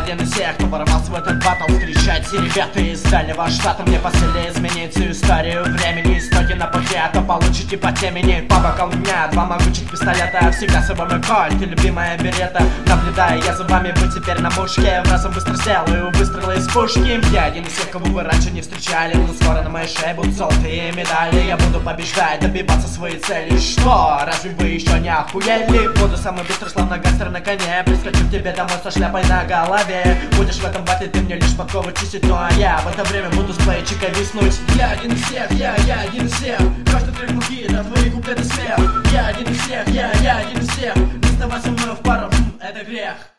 один из тех, кто ворвался в этот батл. Встречайте, ребята из дальнего штата. Мне посылали изменить всю историю времени. Истоки на пути, а то получите по темени. По бокалу дня, два могучих пистолета. Всегда с собой мой кольт и любимая берета. Наблюдая я за вами, вы теперь на мушке. В разом быстро сделаю выстрелы из пушки. Я один из тех, кого вы раньше не встречали. Но скоро на моей шее будут золотые медали. Я буду побеждать, добиваться своей цели. Что, разве вы еще не охуели? Буду самый быстрый, словно гангстер на коне. Прискочу к тебе домой со шляпой на голове. Будешь в этом батле, ты мне лишь подковы чистить. Ну а я в это время буду с плейчика виснуть. Я один из всех, я один из всех. Каждый трек муки, да твои куплеты смех. Я один из всех, я один из всех. Не вставай со мной в пару, это грех.